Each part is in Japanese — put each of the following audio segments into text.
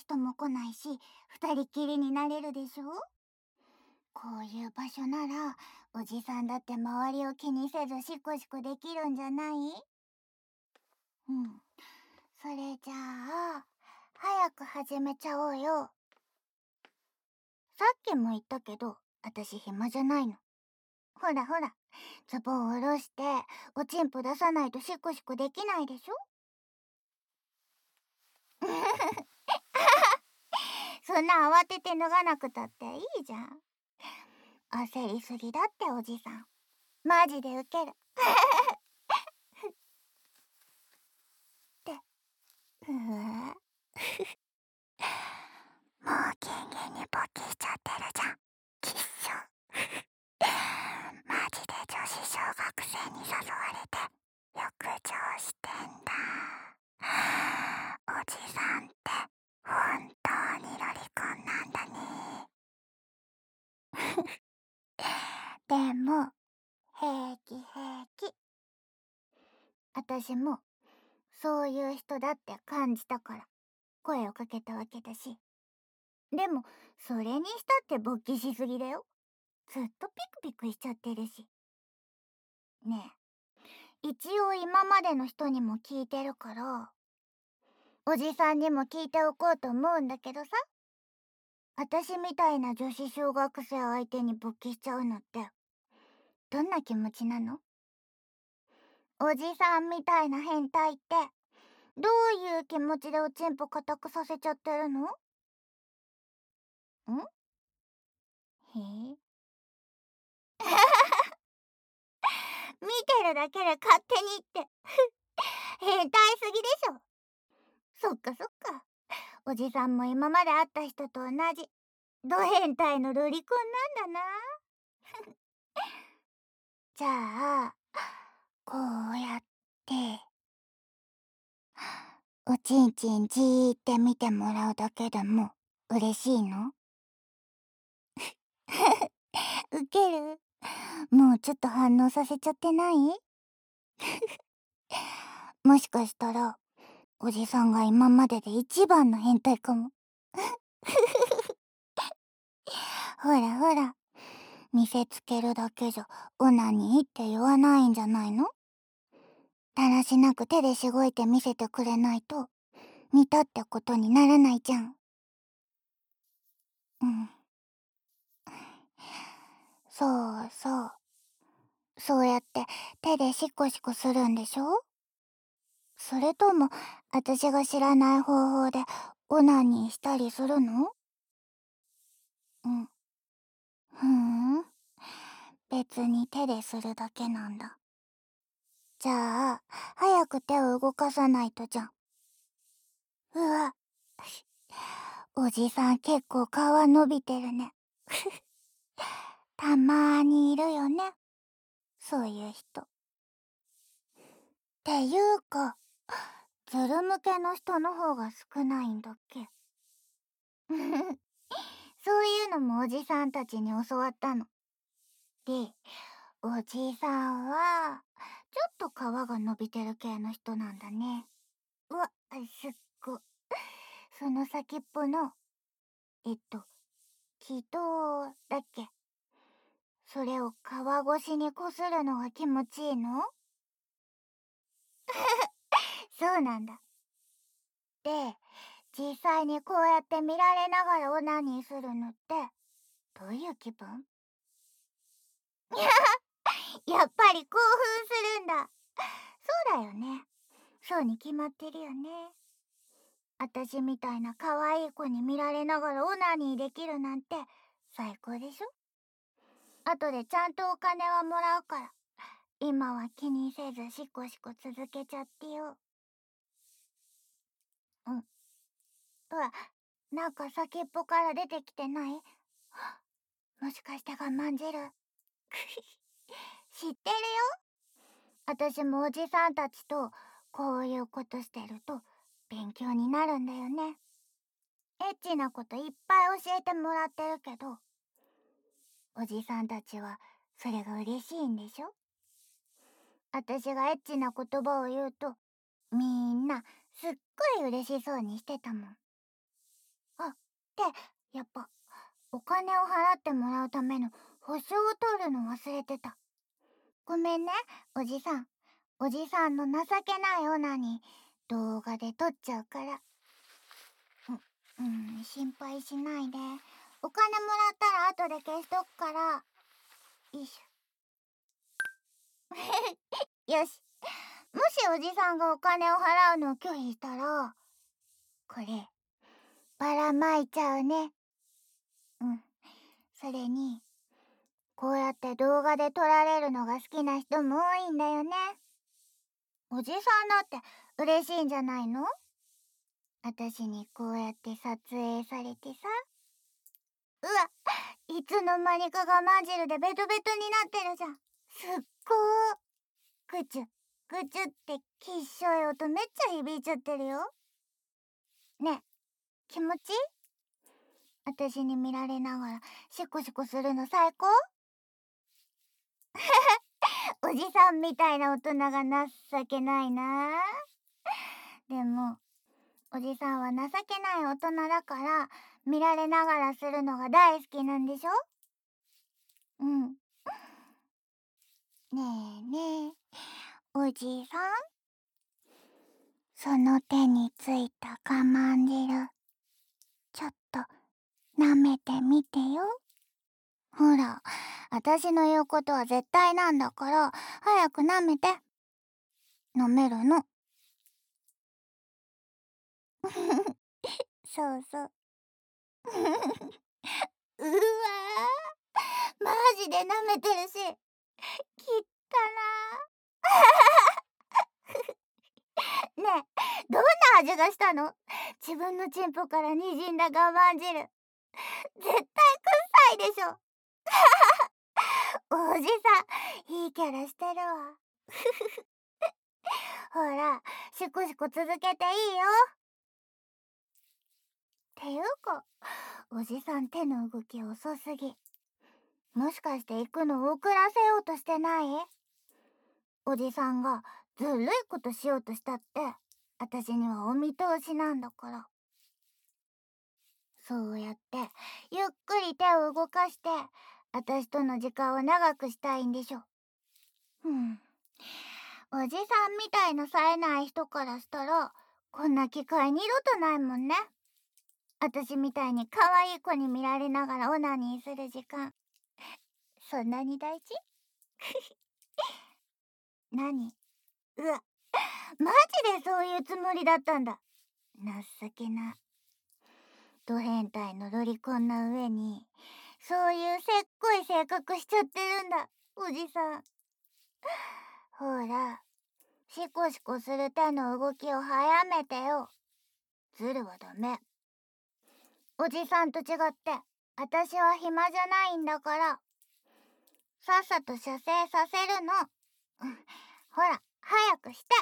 人も来ないし、二人きりになれるでしょ。こういう場所なら、おじさんだって周りを気にせずシコシコできるんじゃない？うん。それじゃあ、早く始めちゃおうよ。さっきも言ったけど、私暇じゃないの。ほらほら、ズボンを下ろして、おちんぽ出さないとシコシコできないでしょ。そんな慌てて脱がなくたっていいじゃん。焦りすぎだっておじさん。マジでウケる。って、うわ。もうギンギンに勃起しちゃってるじゃん。きっしょ。マジで女子小学生に誘われて浴場してんだ。おじさんって本当にロリコンなんだね。でも平気平気。私もそういう人だって感じたから声をかけたわけだし。でもそれにしたって勃起しすぎだよ。ずっとピクピクしちゃってるし。ねえ、一応今までの人にも聞いてるから、おじさんにも聞いておこうと思うんだけどさ。私みたいな女子小学生相手に勃起しちゃうのってどんな気持ちなの？おじさんみたいな変態ってどういう気持ちでおちんぽ固くさせちゃってるの？ん？へえ。見てるだけで勝手にって変態すぎでしょ。そっかそっか。おじさんも今まで会った人と同じド変態のロリコンなんだな。じゃあこうやっておちんちんじーって見てもらうだけでも嬉しいの？ウケる。もうちょっと反応させちゃってない？もしかしたらおじさんが今までで一番の変態かも。ほらほら、見せつけるだけじゃオナニーって言わないんじゃないの？だらしなく手でしごいて見せてくれないと見たってことにならないじゃん。うん。そうそう。そうやって手でシコシコするんでしょ？それとも私が知らない方法でオナニーしたりするの？うん。ふーん。別に手でするだけなんだ。じゃあ、早く手を動かさないとじゃん。うわ。おじさん結構皮伸びてるね。たまーにいるよね。そういう人。っていうか、ズル向けの人の方が少ないんだっけ。そういうのもおじさんたちに教わったの。で、おじさんは、ちょっと皮が伸びてる系の人なんだね。うわ、すっご。その先っぽの、気道だっけ。それを皮越しにこするのが気持ちいいの？そうなんだ。で、実際にこうやって見られながらオナニーするのって、どういう気分？やっぱり興奮するんだ。そうだよね。そうに決まってるよね。私みたいな可愛い子に見られながらオナニーできるなんて最高でしょ？後でちゃんとお金はもらうから、今は気にせずシコシコ続けちゃってよ。うん。うわ、なんか先っぽから出てきてない？もしかして我慢汁？知ってるよ。私もおじさんたちとこういうことしてると勉強になるんだよね。エッチなこといっぱい教えてもらってるけど、おじさんたちはそれが嬉しいんでしょ？私がエッチな言葉を言うとみんなすっごい嬉しそうにしてたもん。 で、やっぱお金を払ってもらうための保証を取るの忘れてた。ごめんね、おじさん。おじさんの情けないオナに動画で撮っちゃうから。心配しないで。お金もらったら後で消しとくから。よいしょ。よし。もしおじさんがお金を払うのを拒否したら、これ、ばらまいちゃうね。それに、こうやって動画で撮られるのが好きな人も多いんだよね。おじさんだって嬉しいんじゃないの？私にこうやって撮影されてさ。うわ、いつの間にか我慢汁でベトベトになってるじゃん。すっごー。ぐちゅ、ぐちゅってきっしょい音めっちゃ響いちゃってるよ。ねえ、気持ちいい？私に見られながらシコシコするの最高？おじさんみたいな大人が情けないな。でも、おじさんは情けない大人だから見られながらするのが大好きなんでしょ？うん。ねえねえ、おじさん。その手についた我慢汁、ちょっと舐めてみてよ。ほら、私の言うことは絶対なんだから、早く舐めて。飲めるの。そうそう。うわー、マジで舐めてるし、きったなー。ねえ、どんな味がしたの？自分のチンポからにじんだ我慢汁。絶対臭いでしょ。おじさん、いいキャラしてるわ。ほら、シコシコ続けていいよ。ていうか、おじさん手の動き遅すぎ。もしかして行くの遅らせようとしてない？おじさんがずるいことしようとしたって、私にはお見通しなんだから。そうやって、ゆっくり手を動かして、私との時間を長くしたいんでしょ。おじさんみたいな冴えない人からしたら、こんな機会二度とないもんね。私みたいに可愛い子に見られながらオナニーする時間、そんなに大事？何？うわ、マジでそういうつもりだったんだ。情けな。ド変態のロリコンな上に、そういうせっこい性格しちゃってるんだ、おじさん。ほら、シコシコする手の動きを早めてよ。ズルはダメ。おじさんと違って、私は暇じゃないんだから。さっさと射精させるの。ほら、早くして。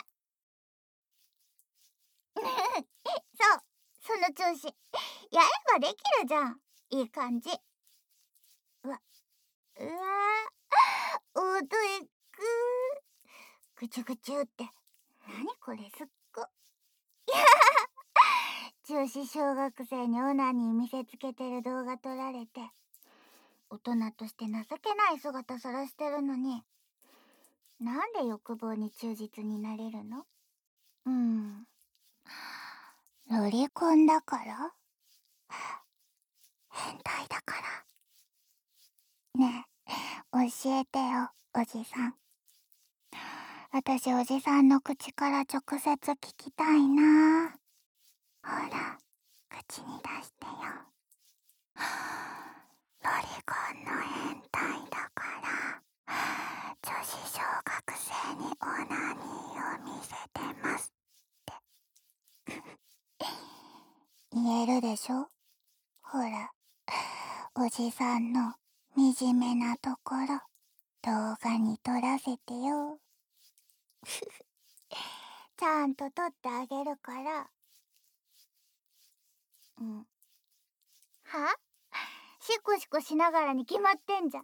そう、その調子。やればできるじゃん。いい感じ。うわ、うわー、おどえくぐちゅぐちゅって。なにこれ、すっご。女子小学生にオナニー見せつけてる動画撮られて、大人として情けない姿さらしてるのに、なんで欲望に忠実になれるの？ロリコンだから？変態だから。ねえ、教えてよ、おじさん。私、おじさんの口から直接聞きたいな。ほら、口に出してよ。ロリコンの変態だから、女子小学生にオナニーを見せてますって言えるでしょ？ほら、おじさんの惨めなところ、動画に撮らせてよ。ちゃんと撮ってあげるから。は？シコシコしながらに決まってんじゃん。はい、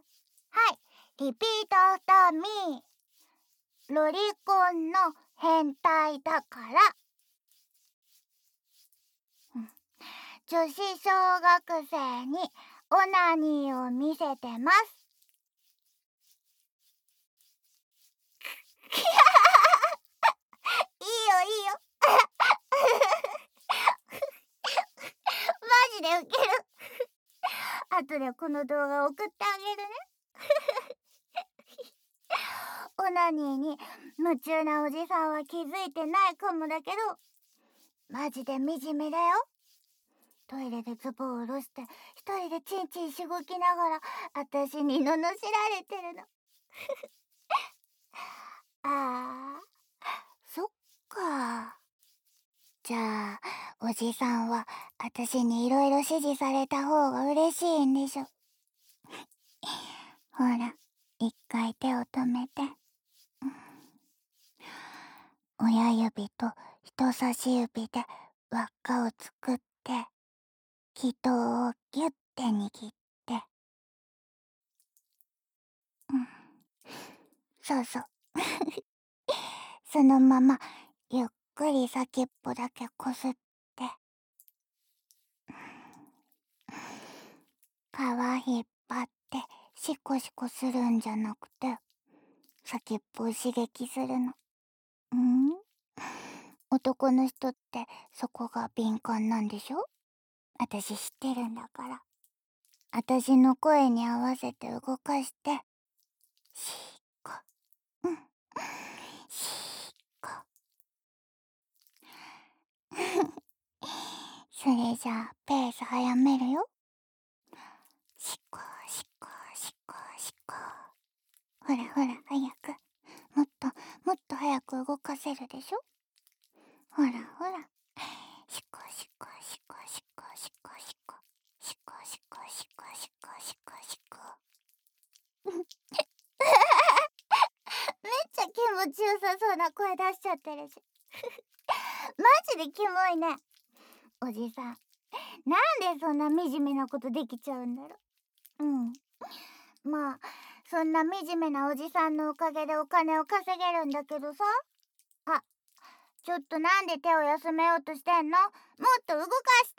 リピートアフターミー。ロリコンの変態だから。 女子小学生にオナニーを見せてます。いいよいいよ。マジでウケる。後でこの動画送ってあげるね。オナニーに夢中なおじさんは気づいてないかもだけど、マジで惨めだよ。トイレでズボンを下ろして一人でチンチンしごきながら私に罵られてるの。あー、そっか。じゃあおじさんは私にいろいろ指示された方が嬉しいんでしょ。ほら、一回手を止めて。親指と人差し指で輪っかを作って、気筒をギュッて握って、そうそう。そのままゆっくり先っぽだけこすって、皮引っ張ってシコシコするんじゃなくて、先っぽを刺激するの。男の人ってそこが敏感なんでしょ？私知ってるんだから。私の声に合わせて動かして、シーコ、シーコ。それじゃあペース早めるよ。シコシコシコシコ。ほらほら早く。もっともっと早く動かせるでしょ。ほらほら。シコシコシコシコシコシコシコシコシコシコシコシコ。めっちゃ気持ちよさそうな声出しちゃってるし。マジでキモいね。おじさん、なんでそんな惨めなことできちゃうんだろ。まあそんな惨めなおじさんのおかげでお金を稼げるんだけどさ。あ、ちょっとなんで手を休めようとしてんの？もっと動かして。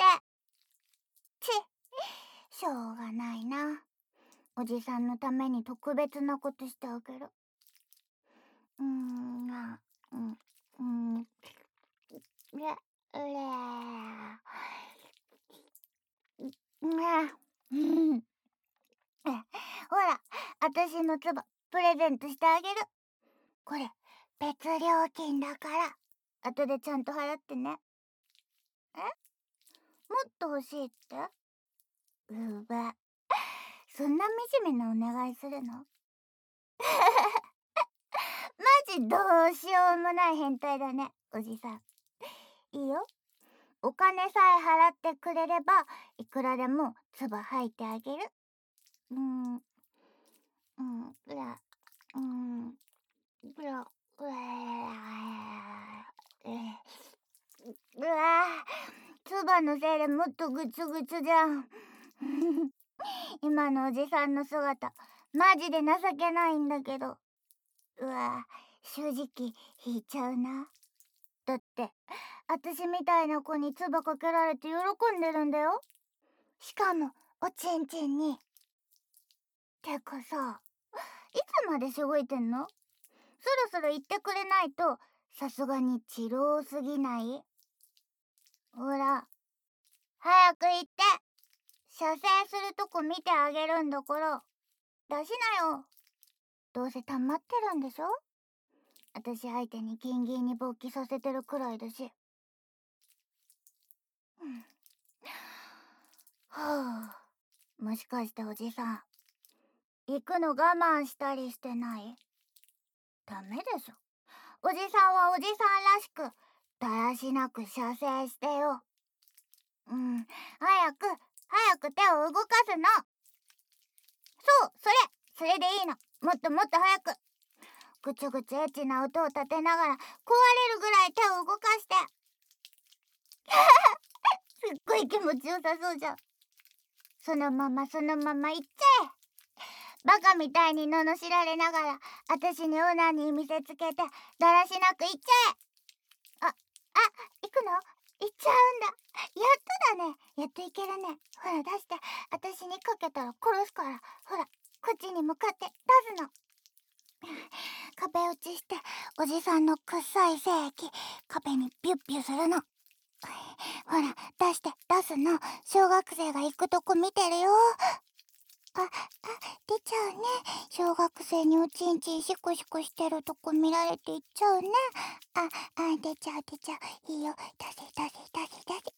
しょうがないな。おじさんのために特別なことしてあげる。ほら、私のつばプレゼントしてあげる。これ別料金だから後でちゃんと払ってね。え？もっと欲しいって？うば、そんな惨めなお願いするの？マジどうしようもない変態だね、おじさん。いいよ。お金さえ払ってくれればいくらでもつば吐いてあげる。うら、うわ、つばのせいでもっとグツグツじゃん。今のおじさんの姿マジで情けないんだけど。うわ、正直引いちゃうな。だって私みたいな子につばかけられて喜んでるんだよ。しかもおちんちんに。てかさ、いつまでしごいてんの？そろそろ言ってくれないとさすがに治療すぎない？ほら、早く言って。射精するとこ見てあげるんだから。出しなよ。どうせ溜まってるんでしょ？私相手にギンギンに勃起させてるくらいだし。はあ、もしかしておじさん、行くの我慢したりしてない？ダメでしょ。おじさんはおじさんらしくだらしなく射精してよ。早く手を動かすの。そう、それでいいの。もっともっと早く。ぐつぐつエッチな音を立てながら壊れるぐらい手を動かして。すっごい気持ちよさそうじゃん。そのままいっちゃえ。バカみたいに罵られながら私にオナニー見せつけてだらしなくいっちゃえ。行くの？行っちゃうんだ。やっとだね。やっといけるね。ほら出して。私にかけたら殺すから。ほら、こっちに向かって出すの。壁打ちして、おじさんの臭い精液、壁にビュッビュするの。ほら、出して、出すの。小学生が行くとこ見てるよ。出ちゃうね。小学生におちんちんシコシコしてるとこ見られていっちゃうね。出ちゃう出ちゃう。いいよ。出せ出せ出せ出せ。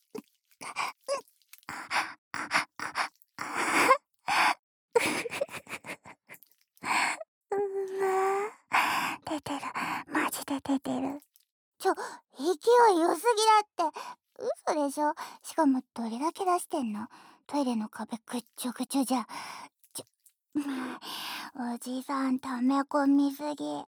出てる。マジで出てる。勢い良すぎだって。嘘でしょ。しかもどれだけ出してんの？トイレの壁ぐっちょぐちょじゃ。おじさん溜め込みすぎ。うわ、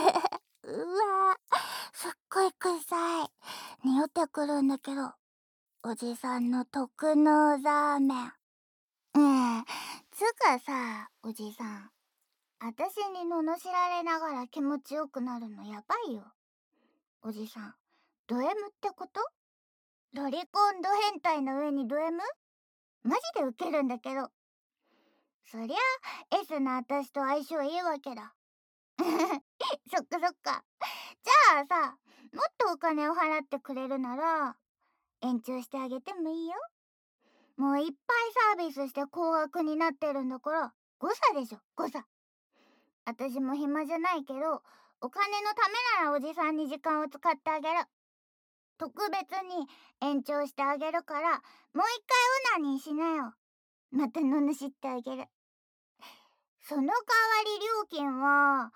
すっごい臭い。匂ってくるんだけど。おじさんの特納ザーメン。つうかさ、おじさん。私に罵られながら気持ちよくなるのやばいよ。おじさん、ド M ってこと？ロリコンド変態の上にド M？ マジでウケるんだけど。そりゃ S の私と相性いいわけだ。そっかそっか。じゃあさ、もっとお金を払ってくれるなら延長してあげてもいいよ。もういっぱいサービスして高額になってるんだから誤差でしょ、誤差。私も暇じゃないけど、お金のためならおじさんに時間を使ってあげる。特別に延長してあげるから、もう一回オナニーしなよ。また罵ってあげる。その代わり料金は、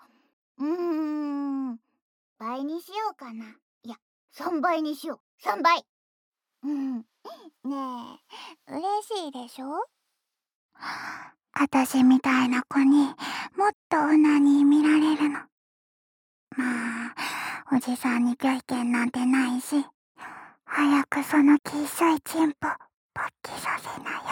倍にしようかな。いや、3倍にしよう。3倍。ねえ、嬉しいでしょ？私みたいな子にもっとオナニー見られるの。まあ、おじさんに拒否権なんてないし、早くそのきっしょいチンポ、勃起させない